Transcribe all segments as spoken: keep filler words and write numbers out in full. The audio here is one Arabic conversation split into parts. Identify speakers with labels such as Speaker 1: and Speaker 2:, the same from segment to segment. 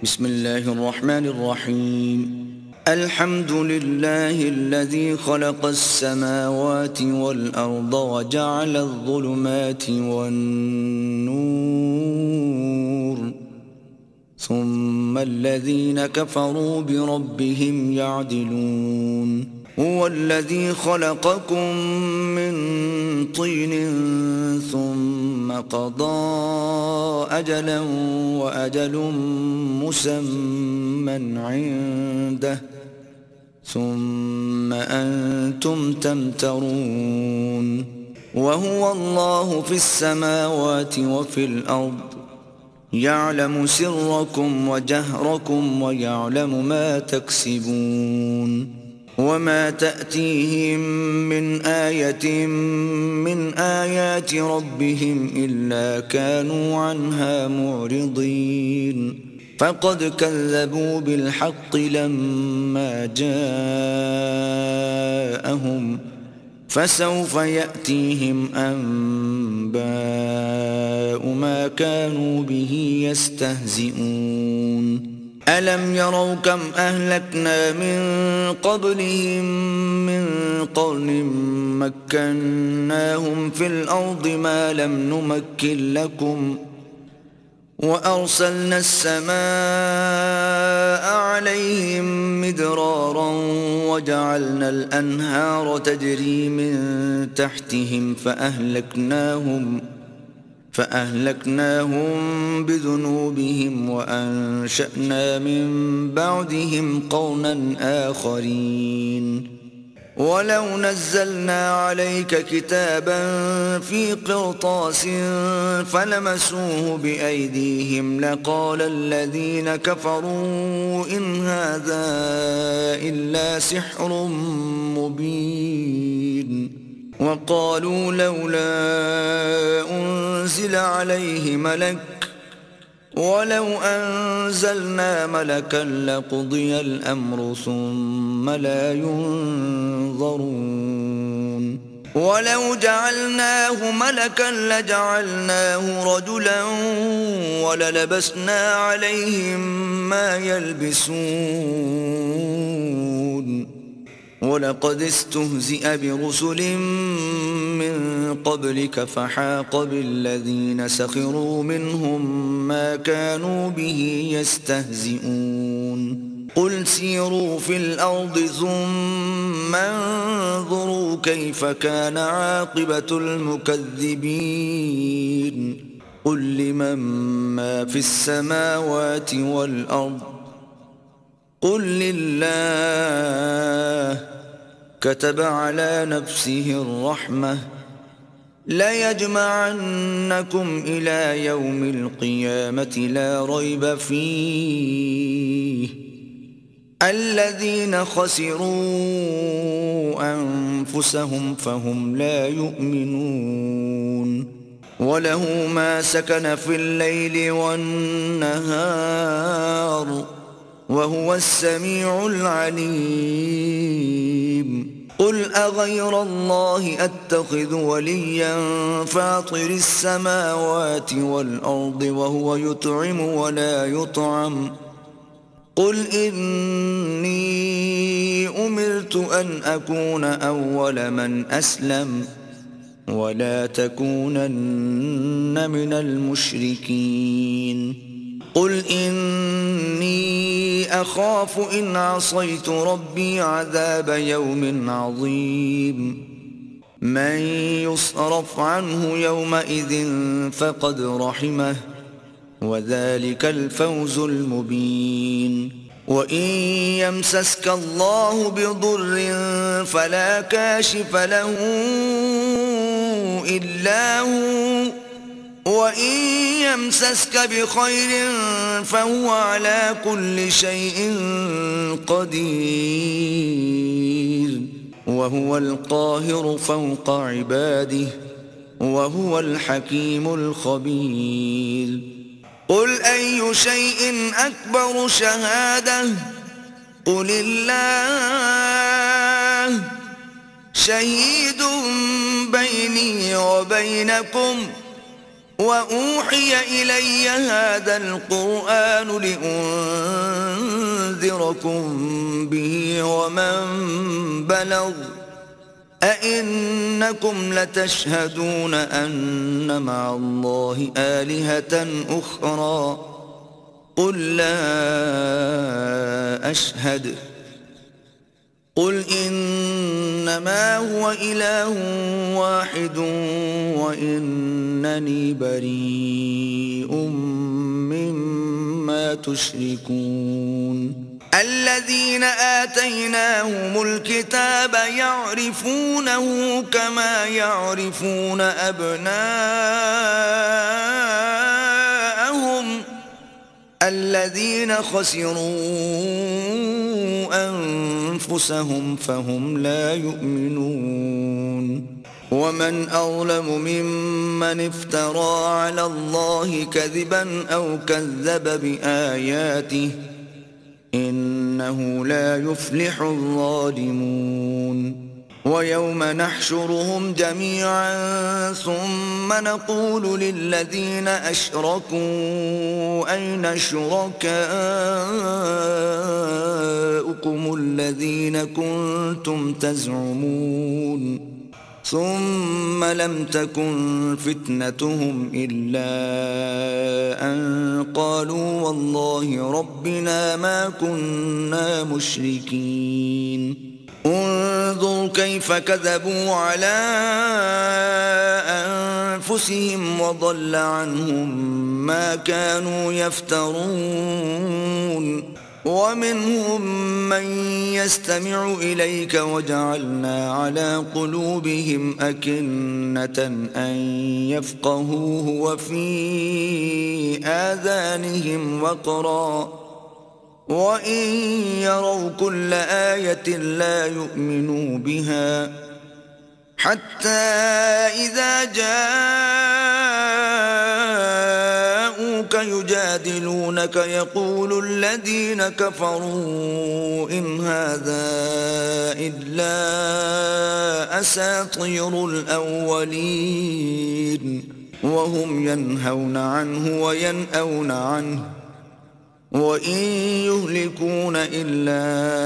Speaker 1: بسم الله الرحمن الرحيم. الحمد لله الذي خلق السماوات والأرض وجعل الظلمات والنور ثم الذين كفروا بربهم يعدلون. هو الذي خلقكم من طين ثم قضى أجلا وأجل مسمى عنده ثم أنتم تمترون. وهو الله في السماوات وفي الأرض يعلم سركم وجهركم ويعلم ما تكسبون. وما تأتيهم من آية من آيات ربهم إلا كانوا عنها معرضين. فقد كذبوا بالحق لما جاءهم فسوف يأتيهم أنباء ما كانوا به يستهزئون. ألم يروا كم أهلكنا من قبلهم من قرن مكناهم في الأرض ما لم نمكن لكم وأرسلنا السماء عليهم مدرارا وجعلنا الأنهار تجري من تحتهم فأهلكناهم فأهلكناهم بذنوبهم وأنشأنا من بعدهم قرنا آخرين. ولو نزلنا عليك كتابا في قرطاس فلمسوه بأيديهم لقال الذين كفروا إن هذا إلا سحر مبين. وقالوا لولا أنزل عليه ملك ولو أنزلنا ملكا لقضي الأمر ثم لا ينظرون. ولو جعلناه ملكا لجعلناه رجلا وللبسنا عليهم ما يلبسون. ولقد استهزئ برسل من قبلك فحاق بالذين سخروا منهم ما كانوا به يستهزئون. قل سيروا في الأرض ثم انظروا كيف كان عاقبة المكذبين. قل لمن ما في السماوات والأرض قل لله كتب على نفسه الرحمة ليجمعنكم إلى يوم القيامة لا ريب فيه الذين خسروا أنفسهم فهم لا يؤمنون. وله ما سكن في الليل والنهار وهو السميع العليم. قل أغير الله أتخذ وليا فاطر السماوات والأرض وهو يطعم ولا يطعم. قل إني أمرت أن أكون أول من أسلم ولا تكونن من المشركين. قل إني أخاف إن عصيت ربي عذاب يوم عظيم. من يصرف عنه يومئذ فقد رحمه وذلك الفوز المبين. وإن يمسسك الله بضر فلا كاشف له إلا هو وإن يمسسك بخير فهو على كل شيء قدير. وهو القاهر فوق عباده وهو الحكيم الخبير. قل أي شيء أكبر شهادة قل الله شهيد بيني وبينكم وأوحي إلي هذا القرآن لأنذركم به ومن بلغ أئنكم لتشهدون أن مع الله آلهة أخرى قل لا أشهد قل إنما هو إله واحد وإنني بريء مما تشركون الذين آتيناهم الكتاب يعرفونه كما يعرفون أبناءهم الذين خسروا أنفسهم فهم لا يؤمنون ومن أظلم ممن افترى على الله كذبا أو كذب بآياته إنه لا يفلح الظالمون ويوم نحشرهم جميعا ثم نقول للذين أشركوا أين شركاؤكم الذين كنتم تزعمون ثم لم تكن فتنتهم إلا أن قالوا والله ربنا ما كنا مشركين انظر كيف كذبوا على أنفسهم وضل عنهم ما كانوا يفترون ومنهم من يستمع إليك وجعلنا على قلوبهم أكنة أن يفقهوه وفي آذانهم وقرا وإن يروا كل آية لا يؤمنوا بها حتى إذا جاءوك يجادلونك يقول الذين كفروا إن هذا إلا أساطير الأولين وهم ينهون عنه وينأون عنه وإن يهلكون إلا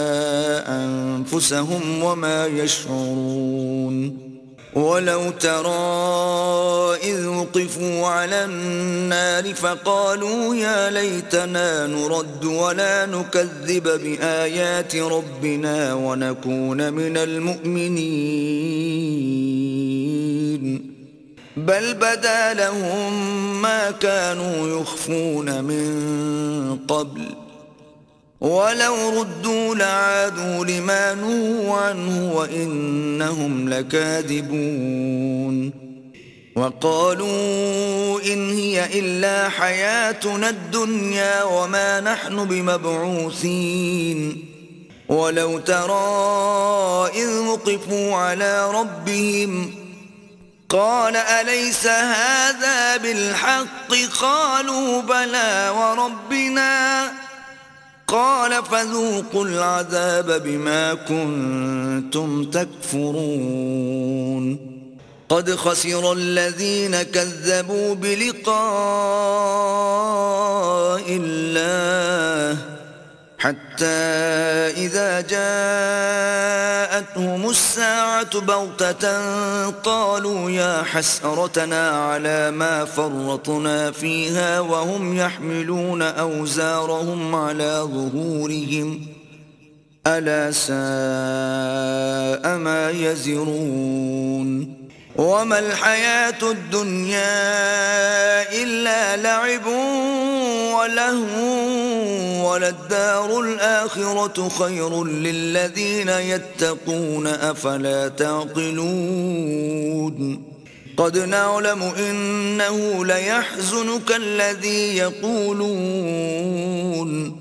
Speaker 1: أنفسهم وما يشعرون ولو ترى إذ وقفوا على النار فقالوا يا ليتنا نرد ولا نكذب بآيات ربنا ونكون من المؤمنين بل بدا لهم ما كانوا يخفون من قبل ولو ردوا لعادوا لما نهوا عنه وإنهم لكاذبون وقالوا إن هي إلا حياتنا الدنيا وما نحن بمبعوثين ولو ترى إذ وقفوا على ربهم قال أليس هذا بالحق قالوا بلى وربنا قال فذوقوا العذاب بما كنتم تكفرون قد خسر الذين كذبوا بلقاء الله حتى إذا جاءتهم الساعة بغتة قالوا يا حسرتنا على ما فرطنا فيها وهم يحملون أوزارهم على ظهورهم ألا ساء ما يزرون وما الحياة الدنيا إلا لعب ولهو وللدار الآخرة خير للذين يتقون أفلا تعقلون قد نعلم إنه ليحزنك الذي يقولون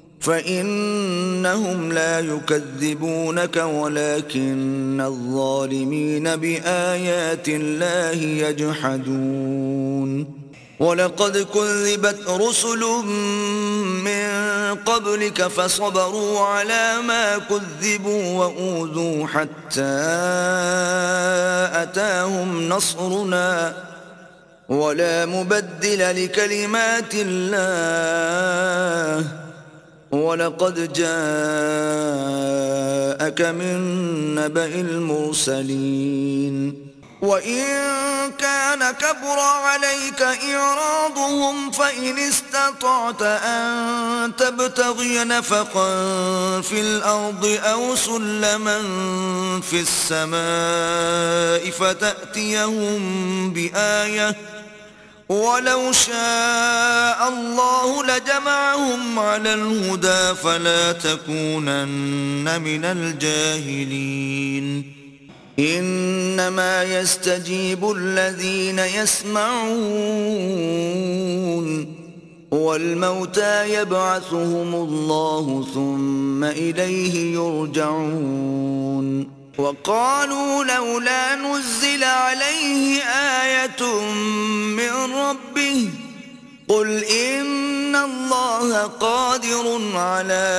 Speaker 1: فإنهم لا يكذبونك ولكن الظالمين بآيات الله يجحدون ولقد كذبت رسل من قبلك فصبروا على ما كذبوا وأوذوا حتى أتاهم نصرنا ولا مبدل لكلمات الله ولقد جاءك من نبأ المرسلين وإن كان كبر عليك إعراضهم فإن استطعت أن تبتغي نفقا في الأرض أو سلما في السماء فتأتيهم بآية ولو شاء الله لجمعهم على الهدى فلا تكونن من الجاهلين إنما يستجيب الذين يسمعون والموتى يبعثهم الله ثم إليه يرجعون وقالوا لولا نزل عليه آية من ربه قل إن الله قادر على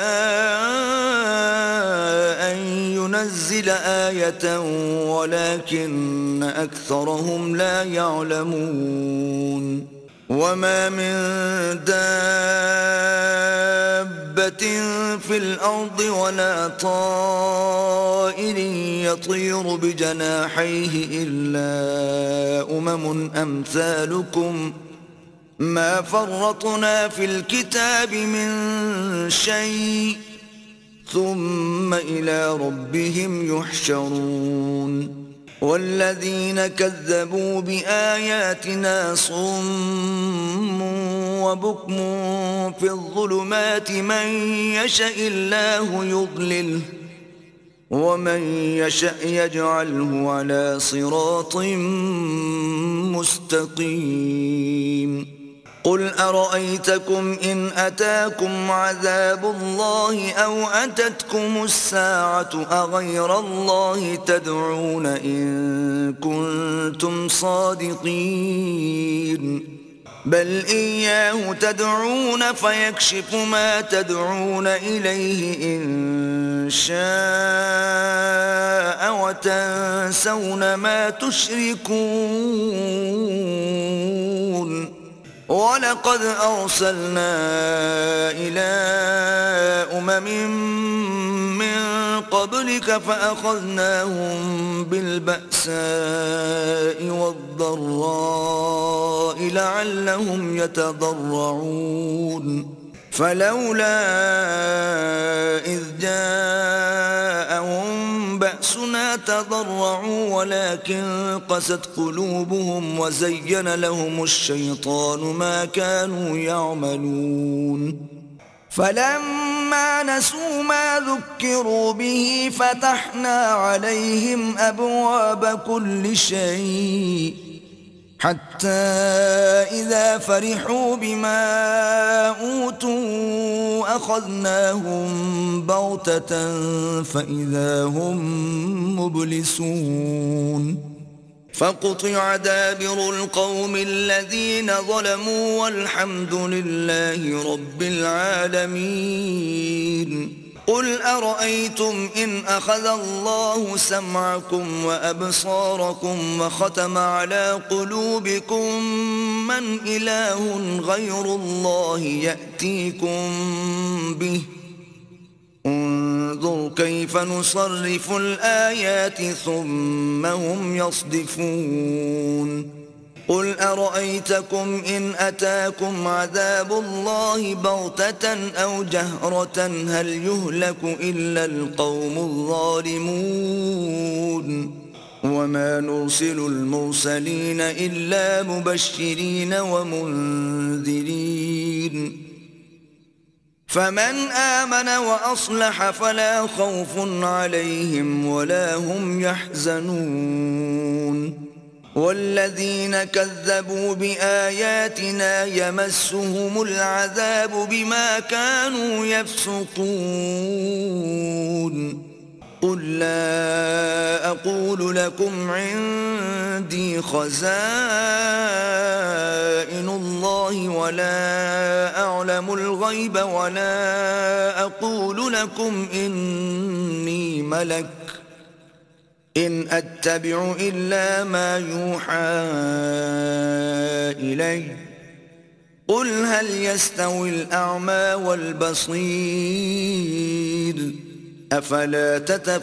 Speaker 1: أن ينزل آية ولكن أكثرهم لا يعلمون وما من دابة في الأرض ولا طائر يطير بجناحيه إلا أمم أمثالكم ما فرطنا في الكتاب من شيء ثم إلى ربهم يحشرون والذين كذبوا بآياتنا صم وبكم في الظلمات من يشاء الله يضلله ومن يشاء يجعله على صراط مستقيم قل أرأيتكم إن أتاكم عذاب الله أو أتتكم الساعة أغير الله تدعون إن كنتم صادقين بل إياه تدعون فيكشف ما تدعون إليه إن شاء وتنسون ما تشركون ولقد أرسلنا إلى أمم من قبلك فأخذناهم بالبأساء والضراء لعلهم يتضرعون فلولا إذ جاءهم بأسنا تضرعوا ولكن قست قلوبهم وزين لهم الشيطان ما كانوا يعملون فلما نسوا ما ذكروا به فتحنا عليهم أبواب كل شيء حتى إذا فرحوا بما أوتوا أخذناهم بغتة فإذا هم مبلسون فقطع دابر القوم الذين ظلموا والحمد لله رب العالمين قل أرأيتم إن أخذ الله سمعكم وأبصاركم وختم على قلوبكم من إله غير الله يأتيكم به انظر كيف نصرف الآيات ثم هم يصدفون قل أرأيتكم إن أتاكم عذاب الله بغتة أو جهرة هل يهلك إلا القوم الظالمون وما نرسل المرسلين إلا مبشرين ومنذرين فمن آمن وأصلح فلا خوف عليهم ولا هم يحزنون والذين كذبوا بآياتنا يمسهم العذاب بما كانوا يفسقون قل لا أقول لكم عندي خزائن الله ولا أعلم الغيب ولا أقول لكم إني ملك إن أتبع إلا ما يوحى إلي قل هل يستوي الأعمى والبصير أفلا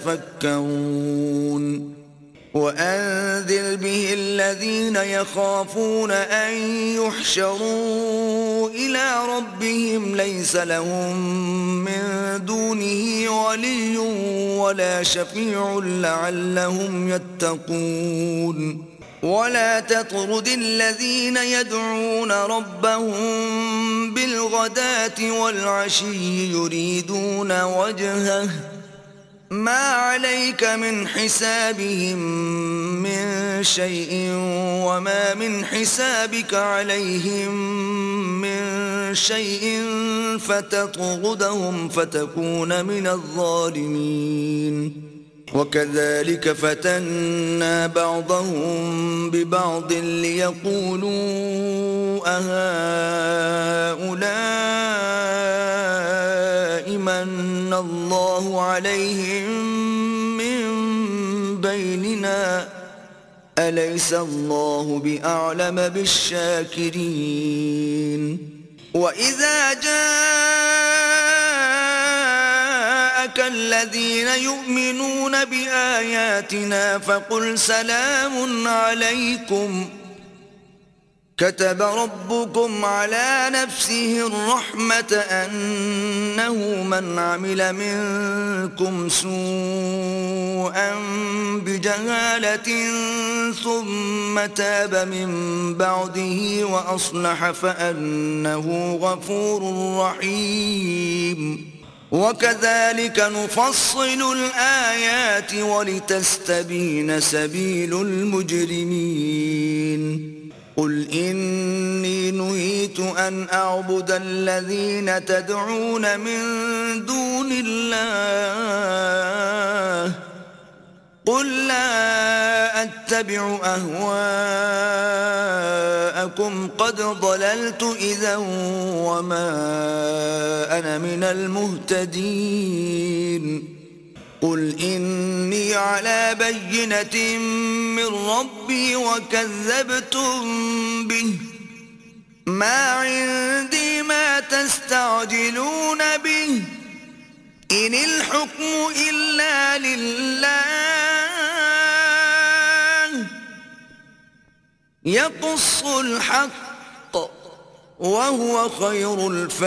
Speaker 1: تتفكرون وأنذر به الذين يخافون أن يحشروا إلى ربهم ليس لهم من دونه ولي ولا شفيع لعلهم يتقون ولا تطرد الذين يدعون ربهم بالغداة والعشي يريدون وجهه ما عليك من حسابهم من شيء وما من حسابك عليهم من شيء فتطردهم فتكون من الظالمين وكذلك فتنا بعضهم ببعض ليقولوا أهؤلاء من الله عليهم من بيننا أليس الله بأعلم بالشاكرين وإذا جاءك الذين يؤمنون بآياتنا فقل سلام عليكم كتب ربكم على نفسه الرحمة أنه من عمل منكم سوءا بجهالة ثم تاب من بعده وأصلح فأنه غفور رحيم وكذلك نفصل الآيات ولتستبين سبيل المجرمين قل إني نهيت أن أعبد الذين تدعون من دون الله قل لا أتبع أهواءكم قد ضللت إذا وما أنا من المهتدين قل إني على بينة من ربي وكذبتم به ما عندي ما تستعجلون به إن الحكم إلا لله يقص الحق وهو خير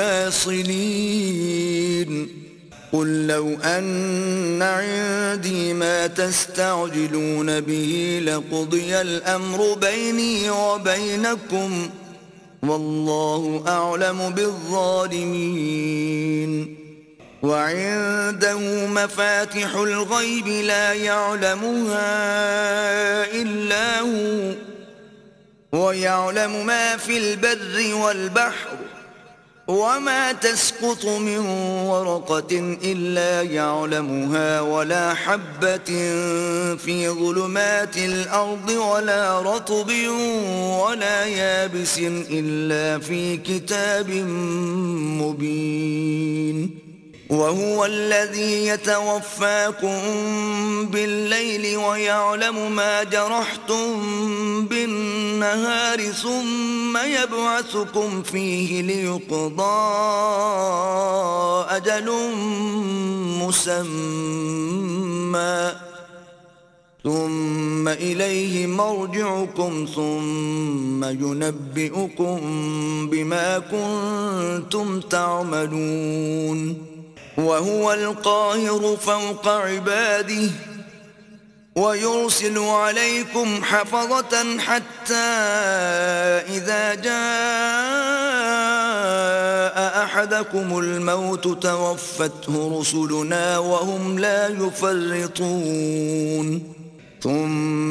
Speaker 1: الفاصلين قل لو أن عندي ما تستعجلون به لقضي الأمر بيني وبينكم والله أعلم بالظالمين وعنده مفاتح الغيب لا يعلمها إلا هو ويعلم ما في البر والبحر وما تسقط من ورقة إلا يعلمها ولا حبة في ظلمات الأرض ولا رطب ولا يابس إلا في كتاب مبين وهو الذي يتوفاكم بالليل ويعلم ما جرحتم بالنهار ثم يبعثكم فيه ليقضى أجل مسمى ثم إليه مرجعكم ثم ينبئكم بما كنتم تعملون وهو القاهر فوق عباده ويرسل عليكم حفظة حتى إذا جاء أحدكم الموت توفته رسلنا وهم لا يفرطون ثم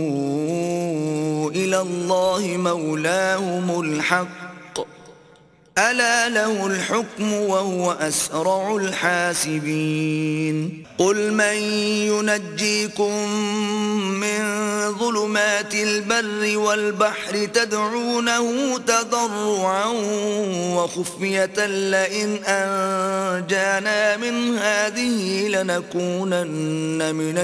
Speaker 1: ردوا إلى الله مولاهم الحق ألا له الحكم وهو أسرع الحاسبين قل من ينجيكم من ظلمات البر والبحر تدعونه تضرعا وخفية لئن أنجانا من هذه لنكونن من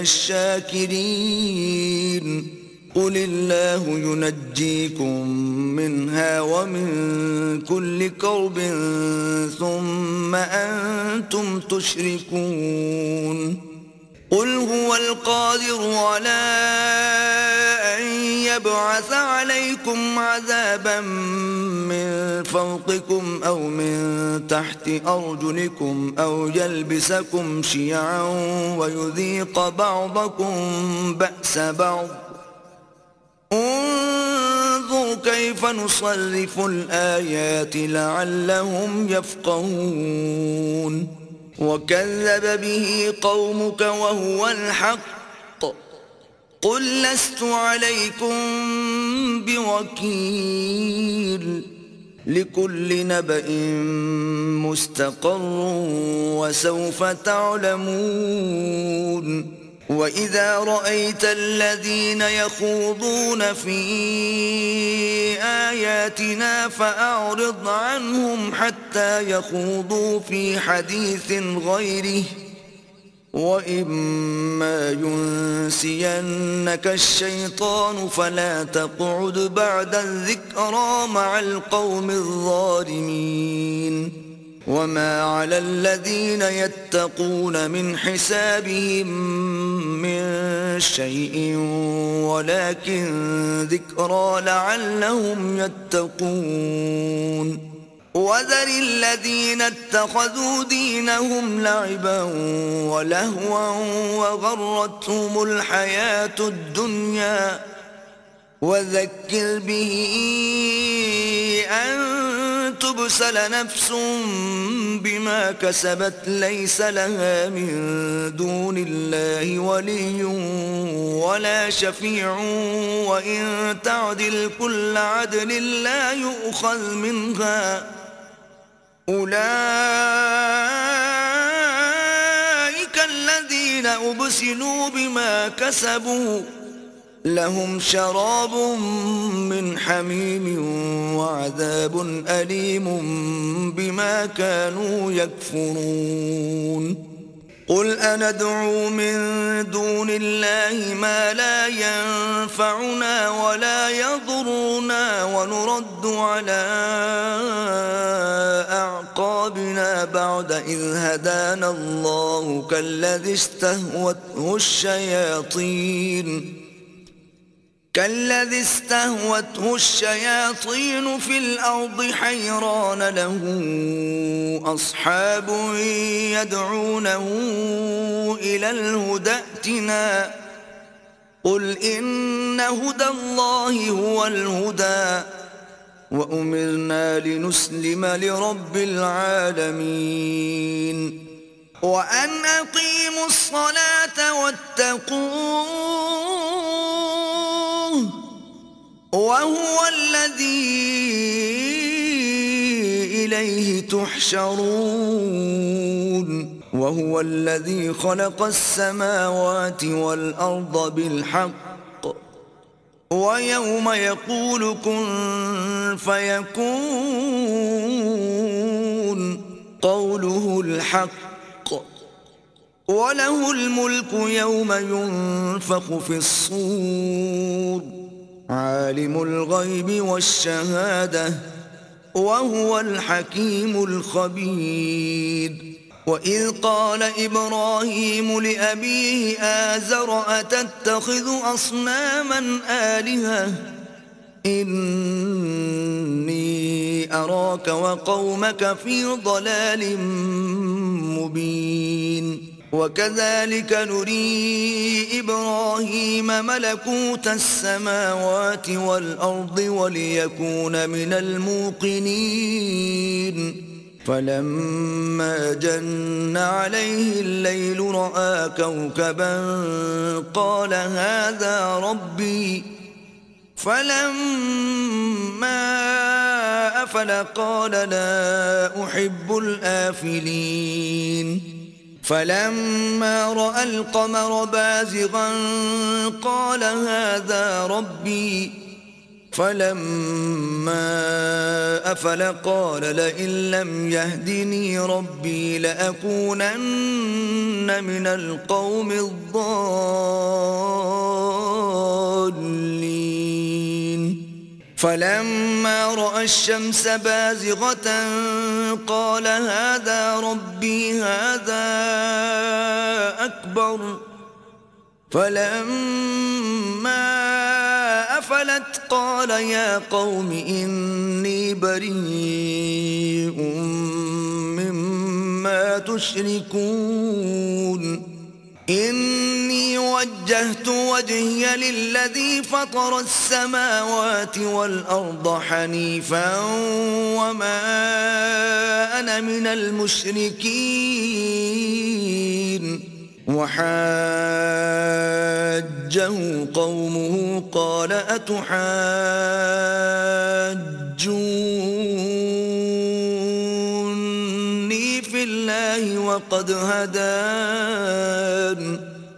Speaker 1: الشاكرين قل الله ينجيكم منها ومن كل كرب ثم أنتم تشركون قل هو القادر على أن يبعث عليكم عذابا من فوقكم أو من تحت أرجلكم أو يلبسكم شيعا ويذيق بعضكم بأس بعض انظر كيف نصرف الآيات لعلهم يفقهون وكذب به قومك وهو الحق قل لست عليكم بوكيل لكل نبأ مستقر وسوف تعلمون وإذا رأيت الذين يخوضون في آياتنا فأعرض عنهم حتى يخوضوا في حديث غيره وإما ينسينك الشيطان فلا تقعد بعد الذكرى مع القوم الظالمين وما على الذين يتقون من حسابهم من شيء ولكن ذكرى لعلهم يتقون وذر الذين اتخذوا دينهم لعبا ولهوا وغرتهم الحياة الدنيا وذكر به أن تبسل نفس بما كسبت ليس لها من دون الله ولي ولا شفيع وإن تعدل كل عدل لا يؤخذ منها أولئك الذين أبسلوا بما كسبوا لهم شراب من حميم وعذاب أليم بما كانوا يكفرون قل أندعو من دون الله ما لا ينفعنا ولا يضرنا ونرد على أعقابنا بعد إذ هدانا الله كالذي استهوته الشياطين كالذي استهوته الشياطين في الأرض حيران له أصحاب يدعونه إلى الهدى ائتنا قل إن هدى الله هو الهدى وأمرنا لنسلم لرب العالمين وأن أقيموا الصلاة واتقوه وهو الذي إليه تحشرون وهو الذي خلق السماوات والأرض بالحق ويوم يقول كن فيكون قوله الحق وله الملك يوم ينفخ في الصور عالم الغيب والشهادة وهو الحكيم الخبير وإذ قال إبراهيم لأبيه آزر أتتخذ أصناما آلهة إني أراك وقومك في ضلال مبين وكذلك نري إبراهيم ملكوت السماوات والأرض وليكون من الموقنين فلما جن عليه الليل رأى كوكبا قال هذا ربي فلما أفل قال لا أحب الآفلين فلما رأى القمر بازغا قال هذا ربي فلما أفل قال لئن لم يهدني ربي لأكونن من القوم الضالين فلما رأى الشمس بازغة قال هذا ربي هذا أكبر فلما أفلت قال يا قوم إني بريء مما تشركون إني وجهت وجهي للذي فطر السماوات والأرض حنيفا وما أنا من المشركين وحاجه قومه قال أتحاجوني في الله وقد هدان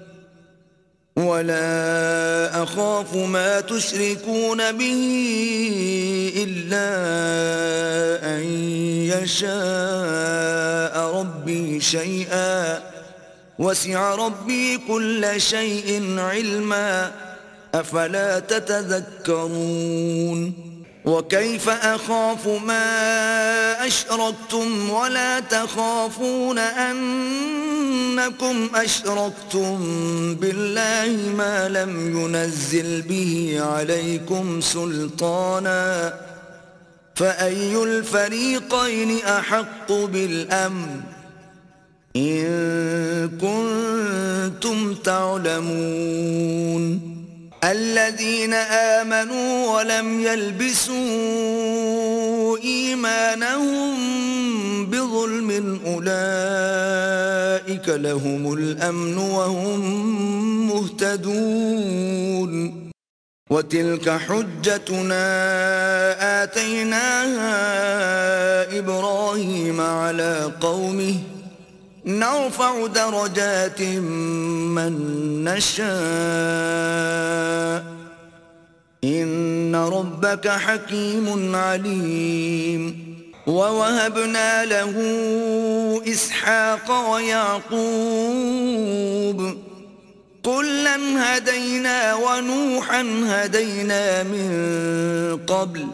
Speaker 1: ولا أخاف ما تشركون به إلا أن يشاء ربي شيئا وسع ربي كل شيء علما أفلا تتذكرون وكيف أخاف ما أشركتم ولا تخافون أنكم أشركتم بالله ما لم ينزل به عليكم سلطانا فأي الفريقين أحق بالأمن إن كنتم تعلمون الذين آمنوا ولم يلبسوا إيمانهم بظلم أولئك لهم الأمن وهم مهتدون وتلك حجتنا آتيناها إبراهيم على قومه نرفع درجات من نشاء إن ربك حكيم عليم ووهبنا له إسحاق ويعقوب كلا هدينا ونوحا هدينا من قبل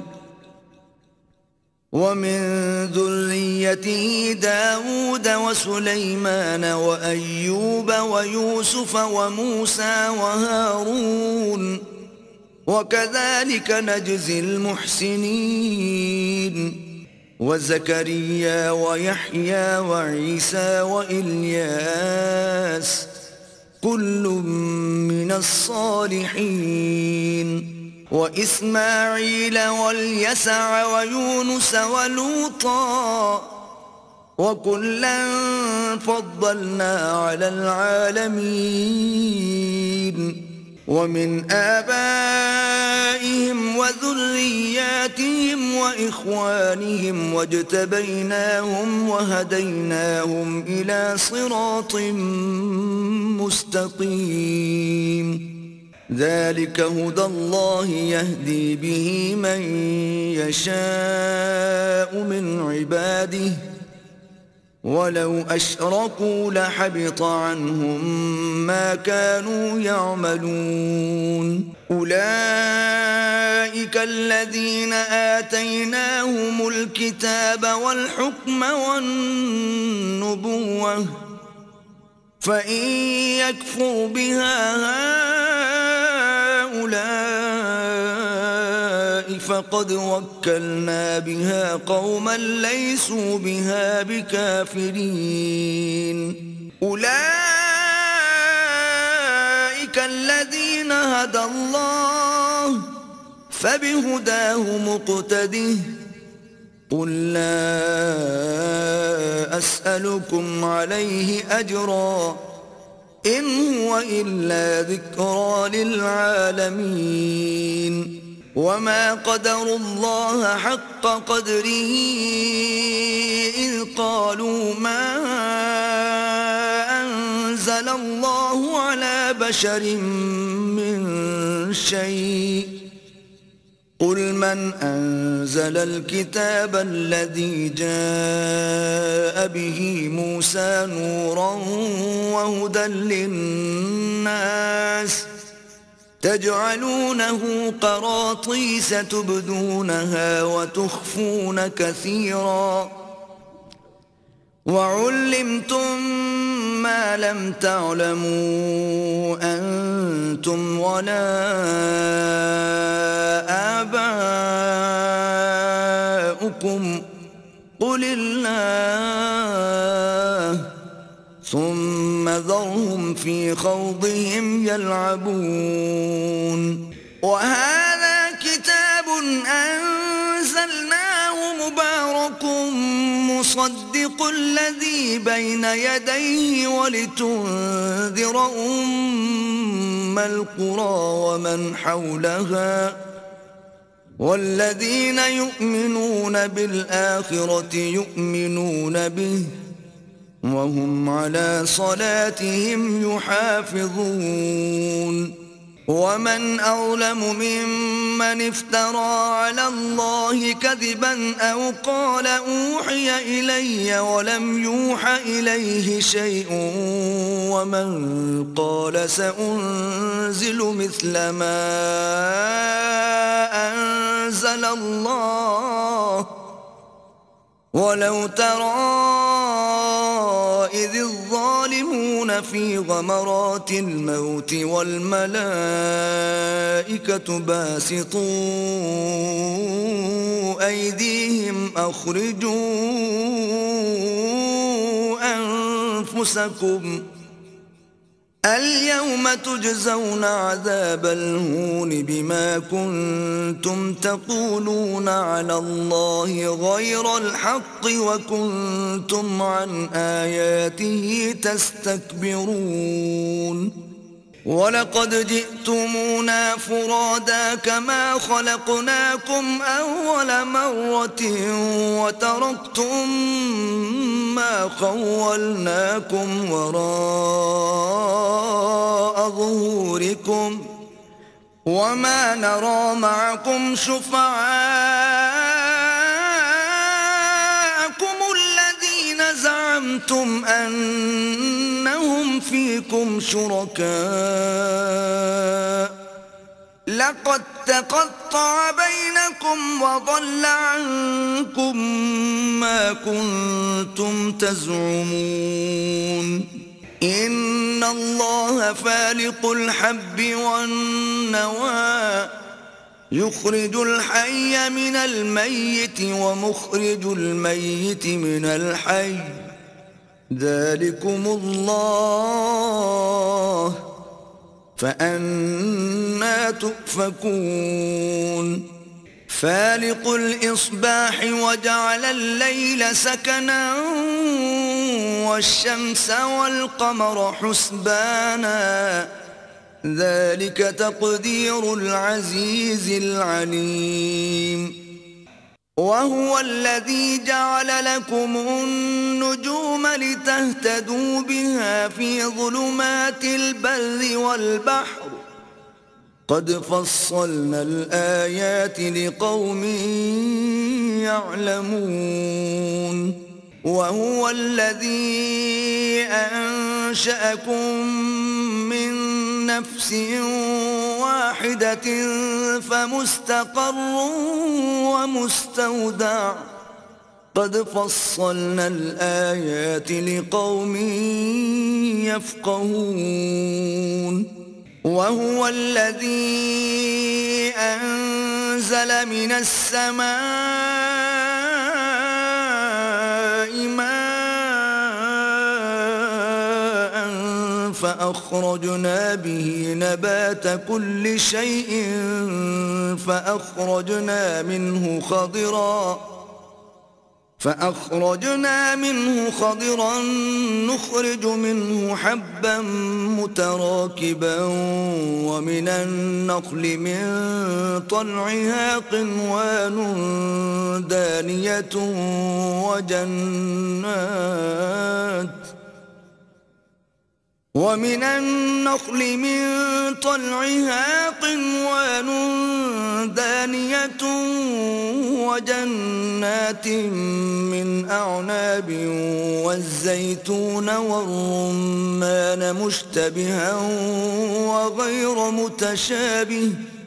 Speaker 1: ومن ذريته داود وسليمان وأيوب ويوسف وموسى وهارون وكذلك نجزي المحسنين وزكريا ويحيى وعيسى وإلياس كل من الصالحين وإسماعيل واليسع ويونس ولوطا وكلا فضلنا على العالمين ومن آبائهم وذرياتهم وإخوانهم واجتبيناهم وهديناهم إلى صراط مستقيم ذلك هدى الله يهدي به من يشاء من عباده ولو أشركوا لحبط عنهم ما كانوا يعملون أولئك الذين آتيناهم الكتاب والحكم والنبوة فإن يكفر بها هؤلاء فقد وكلنا بها قوما ليسوا بها بكافرين أولئك الذين هدى الله فبهداه مقتده قل لا أسألكم عليه أجرا إن هو إلا ذكرى للعالمين وما قدروا الله حق قدره إذ قالوا ما أنزل الله على بشر من شيء قل من أنزل الكتاب الذي جاء به موسى نورا وهدى للناس تجعلونه قراطيس تبدونها وتخفون كثيرا وعلمتم ما لم تعلموا أنتم ولا آباؤكم قل الله ثم ذرهم في خوضهم يلعبون وهذا كتاب أنزلناه مبارك مصدق الذي بين يديه ولتنذر أم القرى ومن حولها والذين يؤمنون بالآخرة يؤمنون به وهم على صلاتهم يحافظون ومن أظلم ممن افترى على الله كذبا أو قال أوحي إلي ولم يوح إليه شيء ومن قال سأنزل مثل ما أنزل الله ولو ترى إذ الظالمون في غمرات الموت والملائكة باسطوا أيديهم أخرجوا أنفسكم اليوم تجزون عذاب الهون بما كنتم تقولون على الله غير الحق وكنتم عن آياته تستكبرون ولقد جئتمونا فرادا كما خلقناكم أول مرة وتركتم ما خولناكم وراء ظهوركم وما نرى معكم شفعاءكم الذين زعمتم أنهم فيكم شركاء لقد تقطع بينكم وضل عنكم ما كنتم تزعمون إن الله فالق الحب والنوى يخرج الحي من الميت ومخرج الميت من الحي ذلكم الله فأنى تؤفكون فالق الإصباح وجعل الليل سكنا والشمس والقمر حسبانا ذلك تقدير العزيز العليم وهو الذي جعل لكم النجوم لتهتدوا بها في ظلمات البر والبحر قد فصلنا الآيات لقوم يعلمون وهو الذي أنشأكم من نفس واحدة فمستقر ومستودع قد فصلنا الآيات لقوم يفقهون وهو الذي أنزل من السماء ماء فأخرجنا به نبات كل شيء فأخرجنا منه خضرا فأخرجنا منه خضرا نخرج منه حبا متراكبا ومن النخل من طلعها قنوان دانية وجنات ومن النخل من طلعها قنوان دانية وجنات من أعناب والزيتون والرمان مشتبها وغير متشابه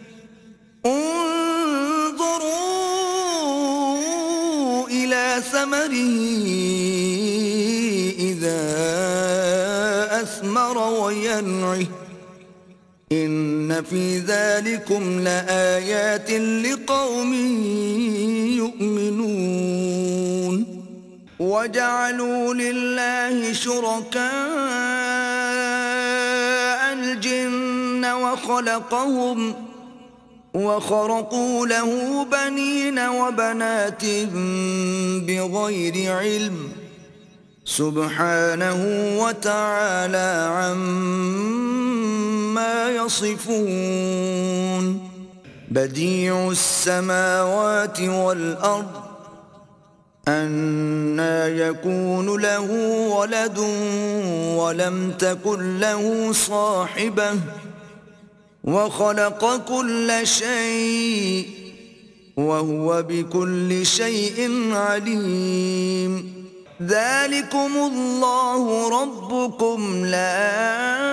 Speaker 1: انظروا إلى ثمره إذا أثمر وينعه إن في ذلكم لآيات لقوم يؤمنون وجعلوا لله شركاء الجن وخلقهم وخرقوا له بنين وبنات بغير علم سبحانه وتعالى عما يصفون بديع السماوات والأرض أنى يكون له ولد ولم تكن له صاحبة وخلق كل شيء وهو بكل شيء عليم ذلكم الله ربكم لا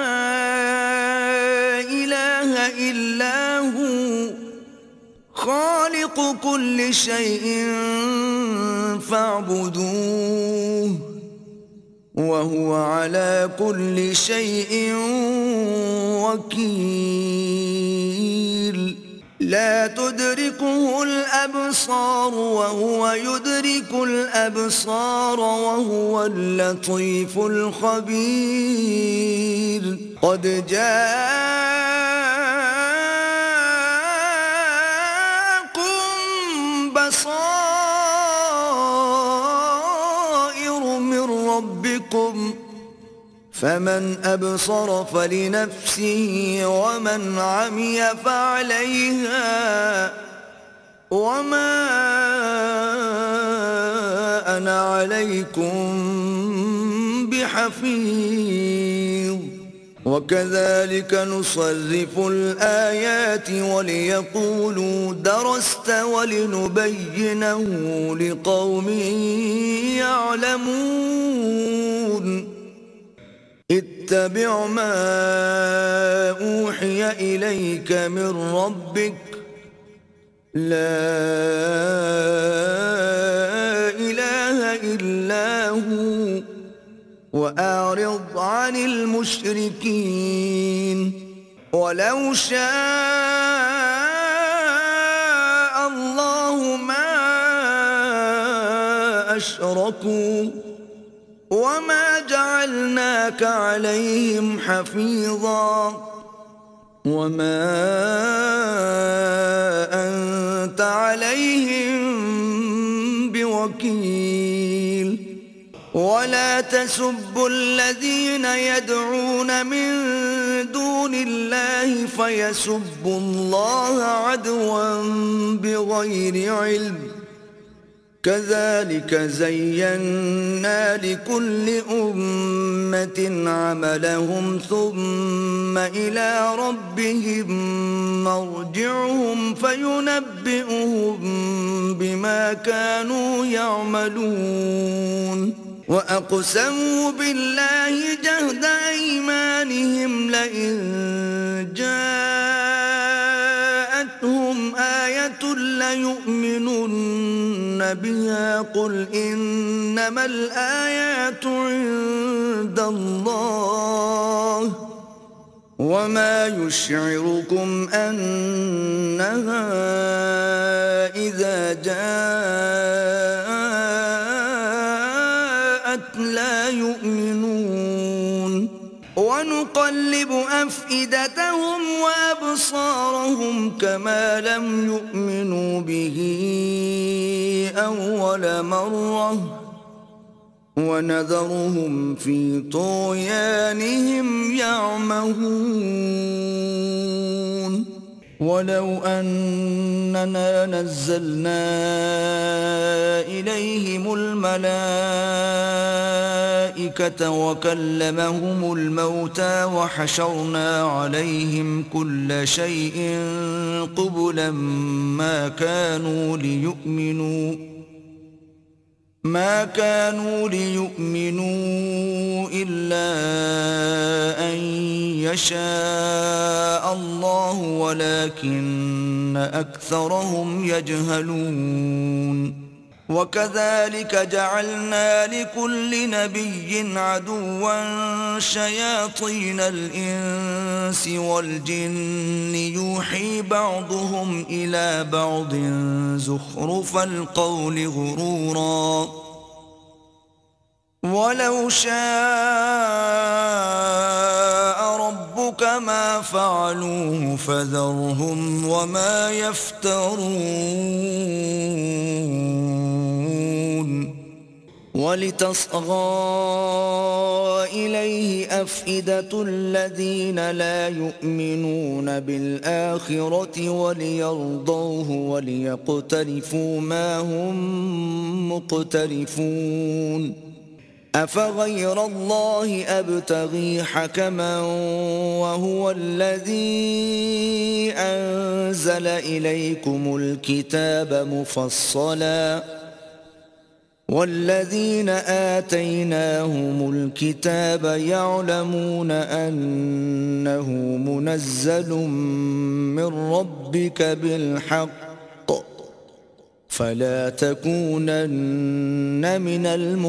Speaker 1: إله إلا هو خالق كل شيء فاعبدوه وهو على كل شيء وكيل لا تدركه الأبصار وهو يدرك الأبصار وهو اللطيف الخبير قد جاءكم بصائر من ربكم فمن أبصر فلنفسه ومن عمي فعليها وما أنا عليكم بحفيظ وكذلك نصرف الآيات وليقولوا درست ولنبينه لقوم يعلمون اتبع ما أوحي إليك من ربك لا إله إلا هو وأعرض عن المشركين ولو شاء الله ما أشركوا وما جعلناك عليهم حفيظا وما أنت عليهم بوكيل ولا تسبوا الذين يدعون من دون الله فيسبوا الله عدوا بغير علم كذلك زينا لكل أمة عملهم ثم إلى ربهم مرجعهم فينبئهم بما كانوا يعملون وأقسموا بالله جهد أيمانهم لئن جاءتهم آية ليؤمنن بها قل إنما الآيات عند الله وما يشعركم أنها إذا جاءت لا يؤمنون ونقلب أفئدتهم وأبصارهم كما لم يؤمنوا به أول مرة ونذرهم في طغيانهم يعمهون ولو أننا نزلنا إليهم الملائكة وكلمهم الموتى وحشرنا عليهم كل شيء قبلا ما كانوا ليؤمنوا ما كانوا ليؤمنوا إلا أن يشاء الله ولكن أكثرهم يجهلون وكذلك جعلنا لكل نبي عدوا شياطين الإنس والجن يوحي بعضهم إلى بعض زخرف القول غرورا ولو شاء ربك ما فعلوه فذرهم وما يفترون ولتصغى إليه أفئدة الذين لا يؤمنون بالآخرة وليرضوه وليقترفوا ما هم مقترفون أفغير الله أبتغي حكما وهو الذي أنزل إليكم الكتاب مفصلا والذين آتيناهم الكتاب يعلمون أنه منزل من ربك بالحق فلا تكونن من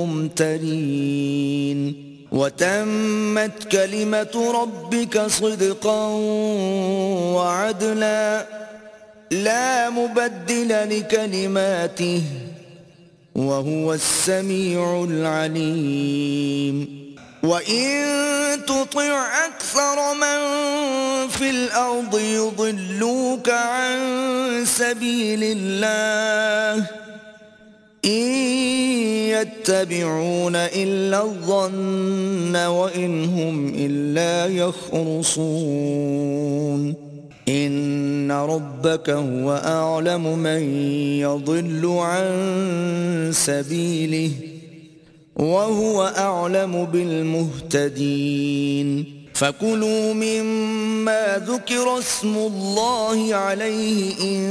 Speaker 1: الممترين وتمت كلمة ربك صدقا وعدلا لا مبدل لكلماته وهو السميع العليم وإن تطع أكثر من في الأرض يضلوك عن سبيل الله إن يتبعون إلا الظن وإن هم إلا يخرصون إن ربك هو أعلم من يضل عن سبيله وهو أعلم بالمهتدين فكلوا مما ذكر اسم الله عليه إن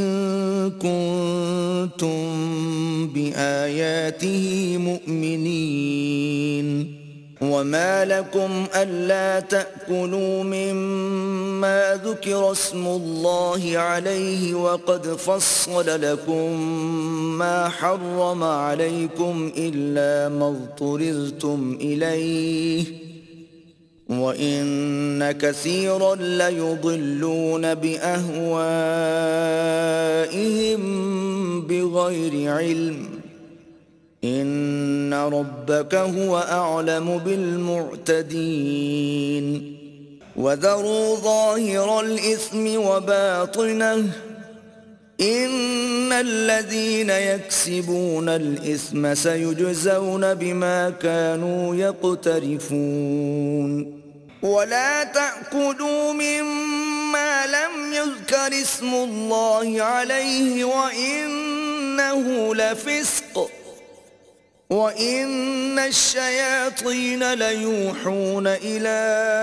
Speaker 1: كنتم بآياته مؤمنين وما لكم ألا تأكلوا مما ذكر اسم الله عليه وقد فصل لكم ما حرم عليكم إلا ما اضطررتم إليه وإن كثيرا ليضلون بأهوائهم بغير علم إن ربك هو أعلم بالمعتدين وذروا ظاهر الإثم وباطنه إن الذين يكسبون الإثم سيجزون بما كانوا يقترفون ولا تأكلوا مما لم يذكر اسم الله عليه وإنه لفسق وإن الشياطين ليوحون إلى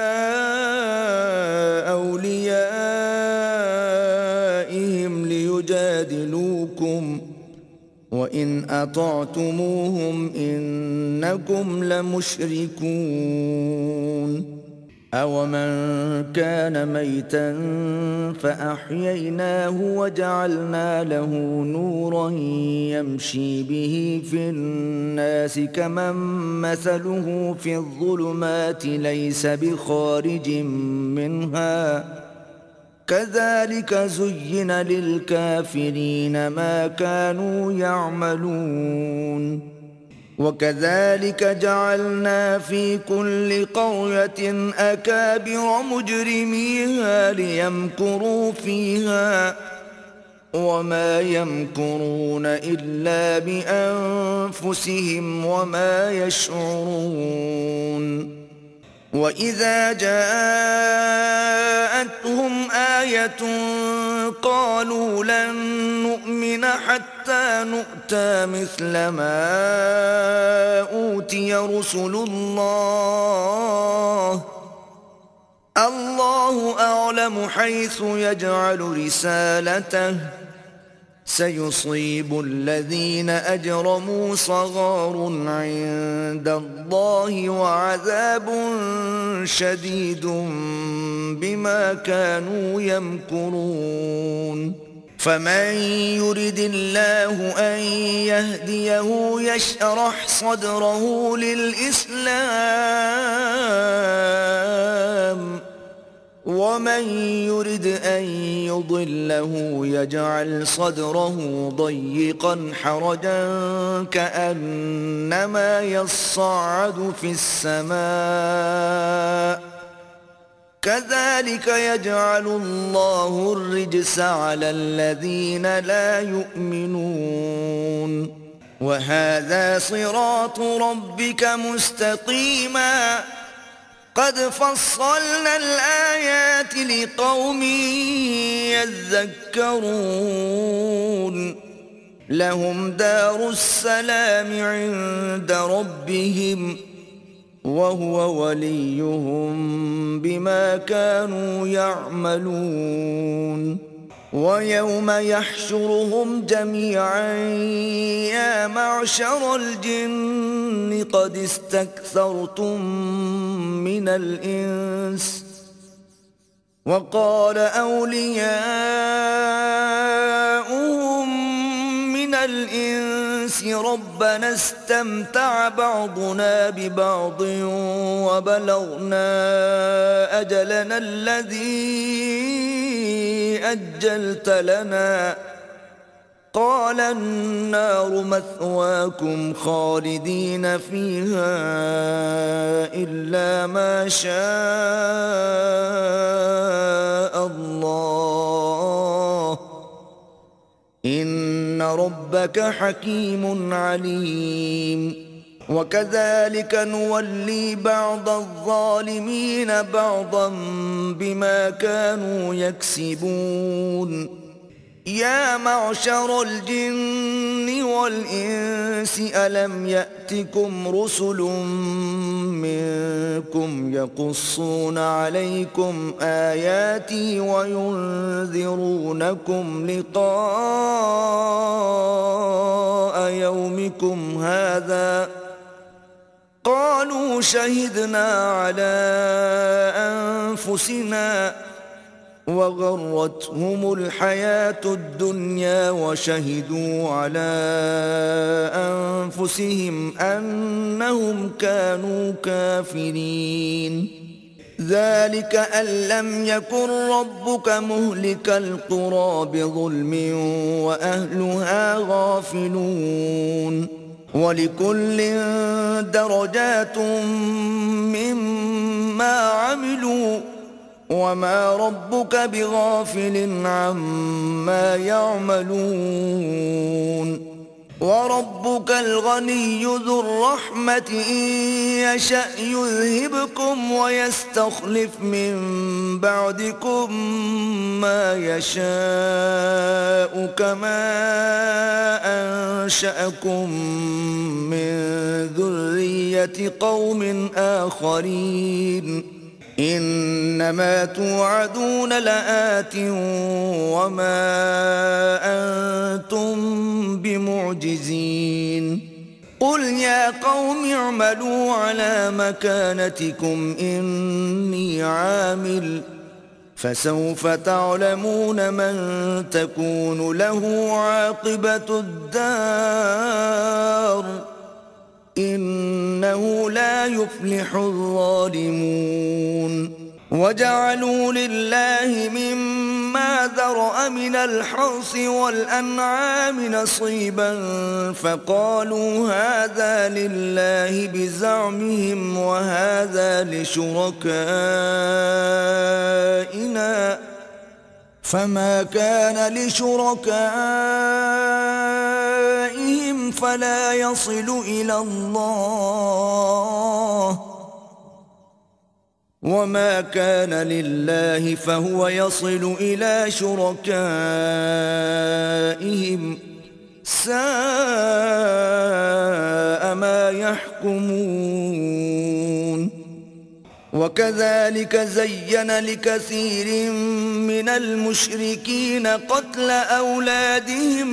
Speaker 1: أوليائهم ليجادلوكم وإن أطعتموهم إنكم لمشركون أومن كان ميتا فأحييناه وجعلنا له نورا يمشي به في الناس كمن مثله في الظلمات ليس بخارج منها كذلك زين للكافرين ما كانوا يعملون وكذلك جعلنا في كل قرية أكابر مجرميها ليمكروا فيها وما يمكرون إلا بأنفسهم وما يشعرون وإذا جاءتهم آية قالوا لن نؤمن حتى نؤتى مثل ما أوتي رسل الله الله أعلم حيث يجعل رسالته سيصيب الذين أجرموا صغار عند الله وعذاب شديد بما كانوا يمكرون فمن يرد الله أن يهديه يشرح صدره للإسلام ومن يرد أن يضله يجعل صدره ضيقا حرجا كأنما يصعد في السماء كذلك يجعل الله الرجس على الذين لا يؤمنون وهذا صراط ربك مستقيما قد فصلنا الآيات لقوم يذكرون لهم دار السلام عند ربهم وهو وليهم بما كانوا يعملون ويوم يحشرهم جميعا يا معشر الجن قد استكثرتم من الإنس وقال أولياؤهم من الإنس ربنا استمتع بعضنا ببعض وبلغنا أجلنا الذي أجلت لنا قال النار مثواكم خالدين فيها إلا ما شاء الله إن ربك حكيم عليم وكذلك نولي بعض الظالمين بعضا بما كانوا يكسبون يا معشر الجن والإنس ألم يأتكم رسل منكم يقصون عليكم آياتي وينذرونكم لقاء يومكم هذا قالوا شهدنا على أنفسنا وغرتهم الحياة الدنيا وشهدوا على أنفسهم أنهم كانوا كافرين ذلك أن لم يكن ربك مهلك القرى بظلم وأهلها غافلون ولكل درجات مما عملوا وما ربك بغافل عما يعملون وربك الغني ذو الرحمة إن يشأ يذهبكم ويستخلف من بعدكم ما يشاء كما أنشأكم من ذرية قوم آخرين إنما توعدون لآت وما أنتم بمعجزين قل يا قوم اعملوا على مكانتكم إني عامل فسوف تعلمون من تكون له عاقبة الدار إنه لا يفلح الظالمون وجعلوا لله مما ذرأ من الحرث والأنعام نصيبا فقالوا هذا لله بزعمهم وهذا لشركائنا فما كان لشركائهم فلا يصل إلى الله، وما كان لله فهو يصل إلى شركائهم، ساء ما يحكمون. وكذلك زين لكثير من المشركين قتل أولادهم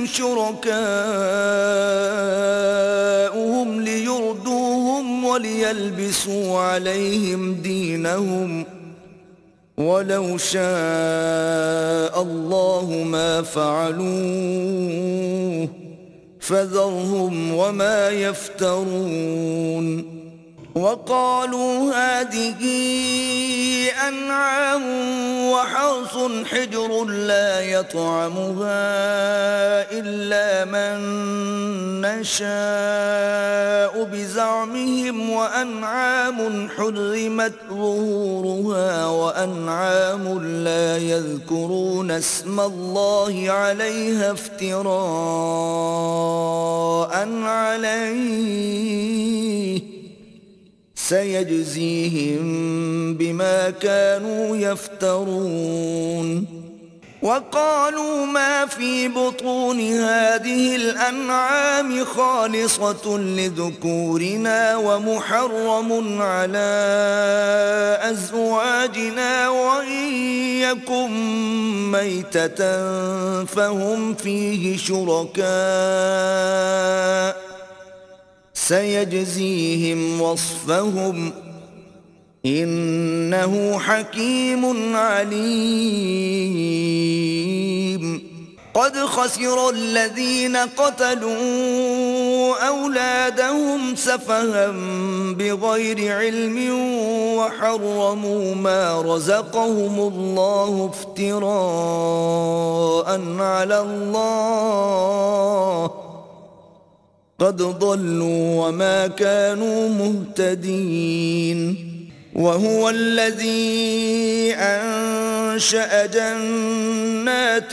Speaker 1: شركاؤهم ليردوهم وليلبسوا عليهم دينهم، ولو شاء الله ما فعلوه فذرهم وما يفترون. وقالوا هذه أنعام وحرث حجر لا يطعمها إلا من نشاء بزعمهم، وأنعام حرمت ظهورها وأنعام لا يذكرون اسم الله عليها افتراء عليه، سيجزيهم بما كانوا يفترون. وقالوا ما في بطون هذه الأنعام خالصة لذكورنا ومحرم على أزواجنا، وإن يكن ميتة فهم فيه شركاء، سيجزيهم وصفهم إنه حكيم عليم. قد خسر الذين قتلوا أولادهم سفها بغير علم وحرموا ما رزقهم الله افتراء على الله، قد ضلوا وما كانوا مهتدين. وهو الذي أنشأ جنات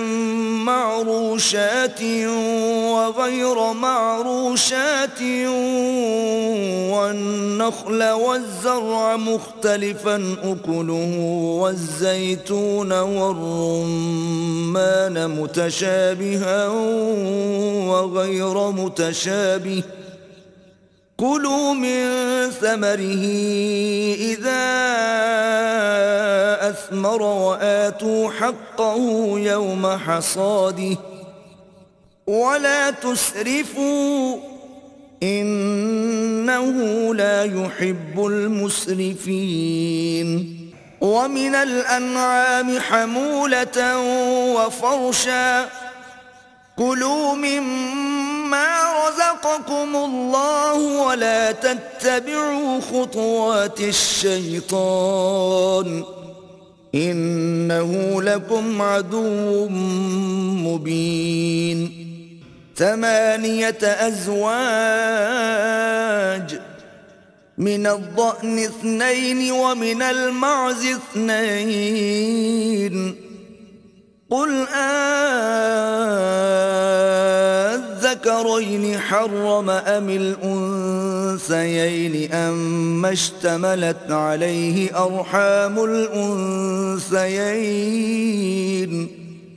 Speaker 1: معروشات وغير معروشات والنخل والزرع مختلفا أكله والزيتون والرمان متشابها وغير متشابه، كلوا من ثمره إذا أثمر وآتوا حقه يوم حصاده ولا تسرفوا إنه لا يحب المسرفين. ومن الأنعام حمولة وفرشا، كلوا مما رزقكم الله ولا تتبعوا خطوات الشيطان إنه لكم عدو مبين. ثمانية أزواج، من الضأن اثنين ومن المعز اثنين، قل أذكرين حرم أم الأنثيين أم اشتملت عليه أرحام الأنثيين،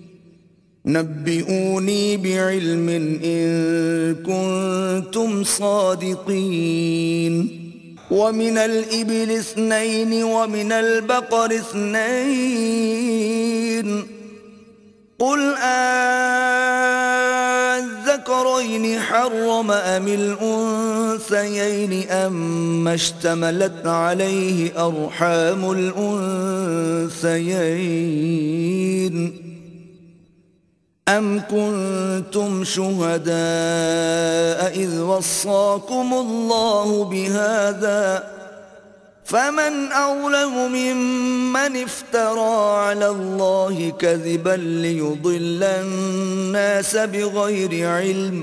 Speaker 1: نبئوني بعلم إن كنتم صادقين. ومن الإبل اثنين ومن البقر اثنين، قل أذكرين حرم أم الأنثيين أم اشتملت عليه أرحام الأنثيين، أم كنتم شهداء إذ وصاكم الله بهذا، فمن أظلم ممن افترى على الله كذبا ليضل الناس بغير علم،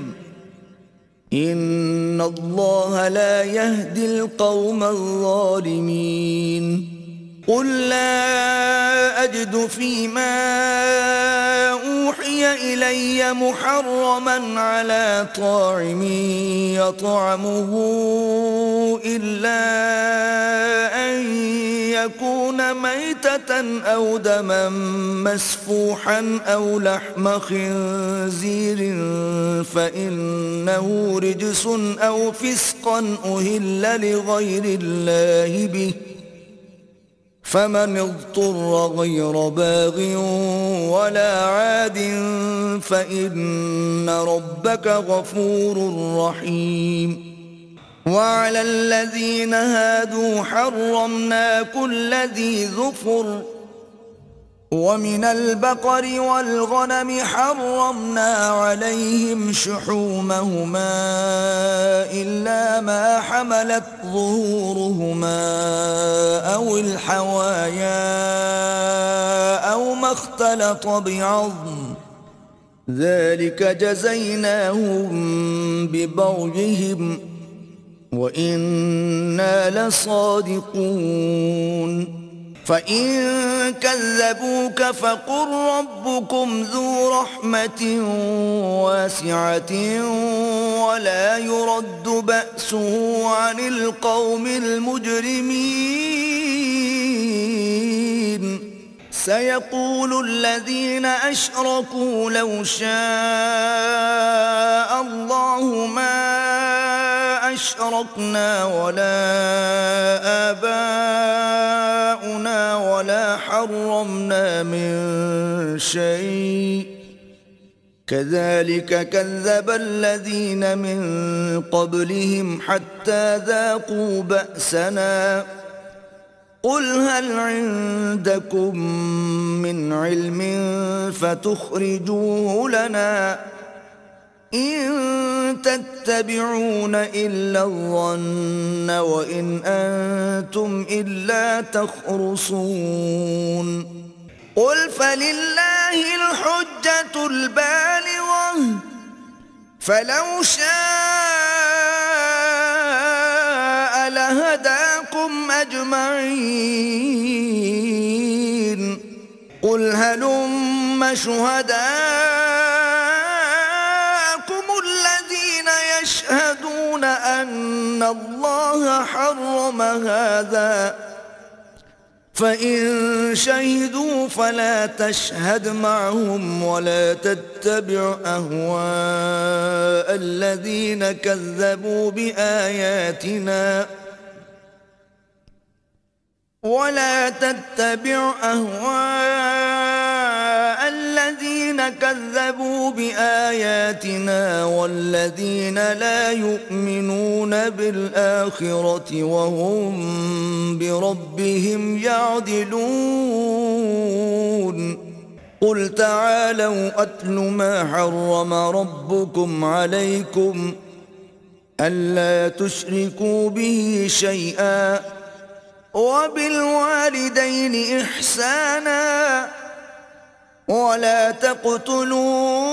Speaker 1: إن الله لا يهدي القوم الظالمين. قل لا أجد فيما أوحي إلي محرما على طاعم يطعمه إلا أن يكون ميتة أو دما مسفوحا أو لحم خنزير فإنه رجس أو فسقا أهل لغير الله به فمن اضطر غير باغ ولا عاد فإن ربك غفور رحيم وعلى الذين هادوا حرمنا كل ذي ظفر ومن البقر والغنم حرمنا عليهم شحومهما إلا ما حملت ظهورهما أو الحوايا أو ما اختلط بعظم ذلك جزيناهم ببغيهم وإنا لصادقون فإن كذبوك فقل ربكم ذو رحمة واسعة ولا يرد بأسه عن القوم المجرمين سيقول الذين أشركوا لو شاء الله ما أشركنا ولا آباؤنا ولا حرمنا من شيء كذلك كذب الذين من قبلهم حتى ذاقوا بأسنا قل هل عندكم من علم فتخرجوه لنا إن تتبعون إلا الظن وإن أنتم إلا تخرصون قل فلله الحجة البالغة فلو شاء لهداكم أجمعين قل هلم شهداءكم الذين يشهدون أن الله حرم هذا فإن شهدوا فلا تشهد معهم ولا تتبع أهواء الذين كذبوا بآياتنا ولا تتبع أهواء الذين كذبوا بآياتنا والذين لا يؤمنون بالآخرة وهم بربهم يعدلون قل تعالوا أتل ما حرم ربكم عليكم ألا تشركوا به شيئا وبالوالدين إحسانا ولا تقتلوا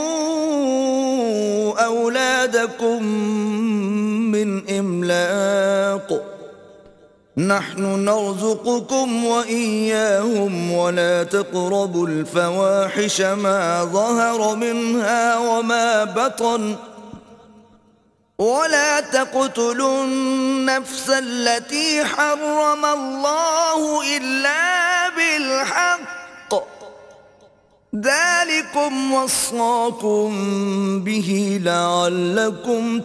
Speaker 1: أولادكم من إملاق نحن نرزقكم وإياهم ولا تقربوا الفواحش ما ظهر منها وما بطن ولا تقتلوا النفس التي حرم الله إلا بالحق ذلكم وصاكم به لعلكم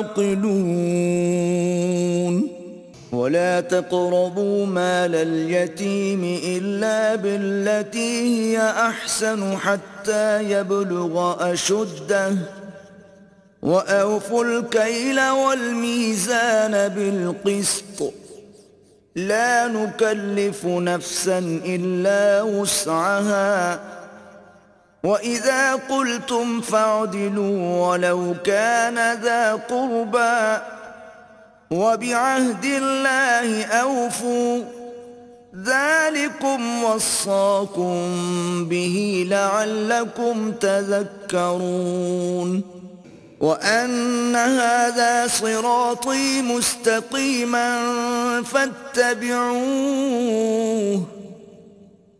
Speaker 1: تعقلون ولا تقربوا مال اليتيم إلا بالتي هي أحسن حتى يبلغ أشده وأوفوا الكيل والميزان بالقسط لا نكلف نفسا إلا وسعها وإذا قلتم فاعدلوا ولو كان ذا قربى وبعهد الله أوفوا ذلكم وصاكم به لعلكم تذكرون وأن هذا صراطي مستقيما فاتبعوه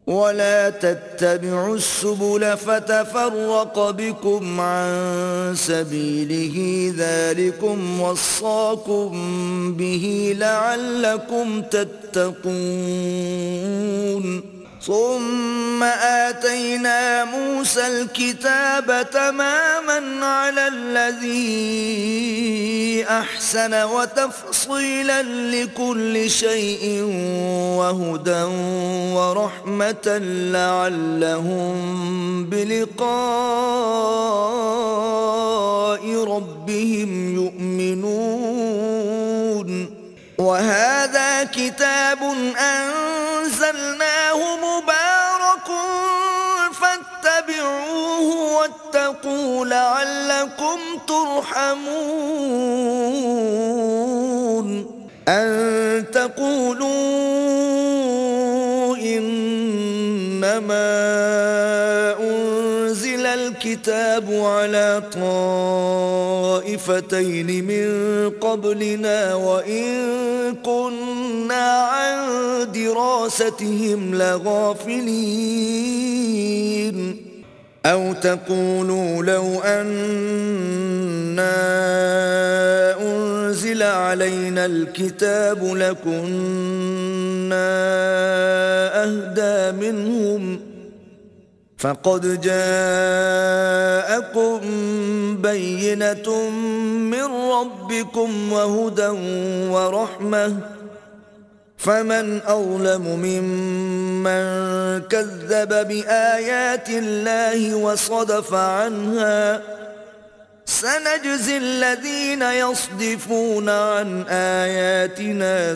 Speaker 1: ولا تتبعوا السبل فتفرق بكم عن سبيله ذلكم وصاكم به لعلكم تتقون ثم آتينا موسى الكتاب تماما على الذي أحسن وتفصيلا لكل شيء وهدى ورحمة لعلهم بلقاء ربهم يؤمنون وهذا كتاب أنزلناه مبارك فاتبعوه واتقوا لعلكم ترحمون أن تقولوا إنما أنزل الكتاب على طائفتين من قبلنا وإن كنا عن دراستهم لغافلين أو تقولوا لو أنا أنزل علينا الكتاب لكنا أهدى منهم فقد جاءكم بينة من ربكم وهدى ورحمة فمن أظلم ممن كذب بآيات الله وصدف عنها سنجزي الذين يصدفون عن آياتنا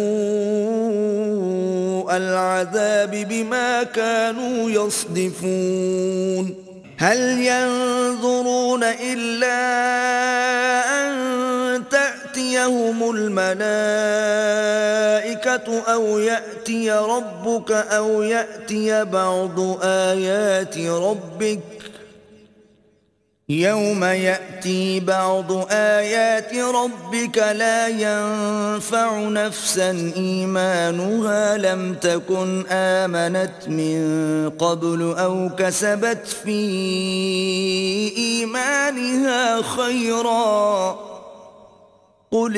Speaker 1: سوء العذاب بما كانوا يصدفون هل ينظرون إلا أن تأتيهم الملائكة أو يأتي ربك أو يأتي بعض آيات ربك يوم يأتي بعض آيات ربك لا ينفع نفسا إيمانها لم تكن آمنت من قبل أو كسبت في إيمانها خيرا قل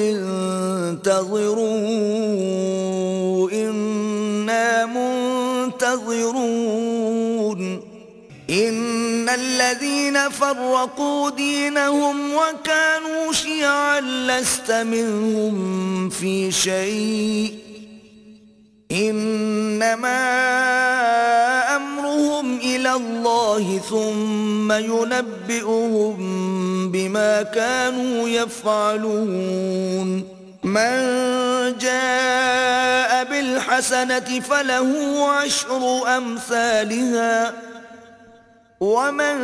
Speaker 1: انتظروا إنا منتظرون إن الذين فرقوا دينهم وكانوا شيعا لست منهم في شيء إنما أمرهم إلى الله ثم ينبئهم بما كانوا يفعلون من جاء بالحسنة فله عشر أمثالها ومن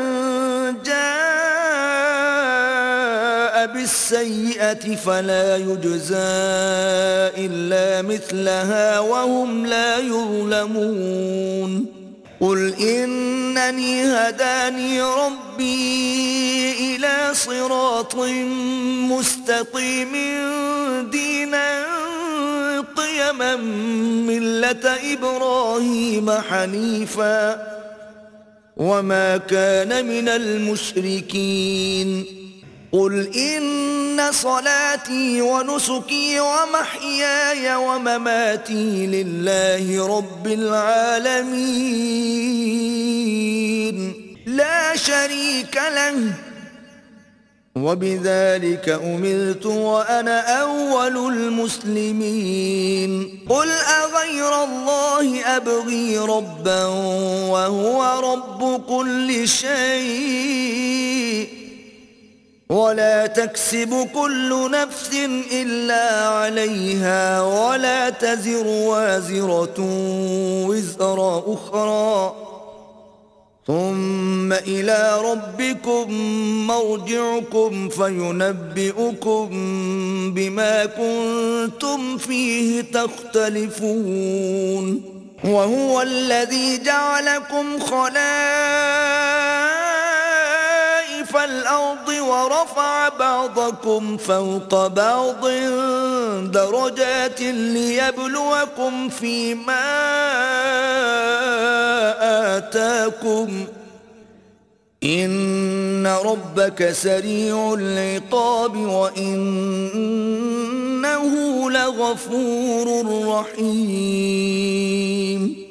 Speaker 1: جاء بالسيئة فلا يجزى إلا مثلها وهم لا يظلمون قل إنني هداني ربي إلى صراط مستقيم دينا قيما ملة إبراهيم حنيفا وما كان من المشركين قل إن صلاتي ونسكي ومحياي ومماتي لله رب العالمين لا شريك له وبذلك أمرت وأنا أول المسلمين قل أغير الله أبغي ربا وهو رب كل شيء ولا تكسب كل نفس إلا عليها ولا تزر وازرة وزر أخرى ثم إلى ربكم مرجعكم فينبئكم بما كنتم فيه تختلفون وهو الذي جعلكم خلائف الأرض ورفع بعضكم فوق بعض درجات ليبلوكم فيما أتاكم إن ربك سريع العقاب وإنه لغفور رحيم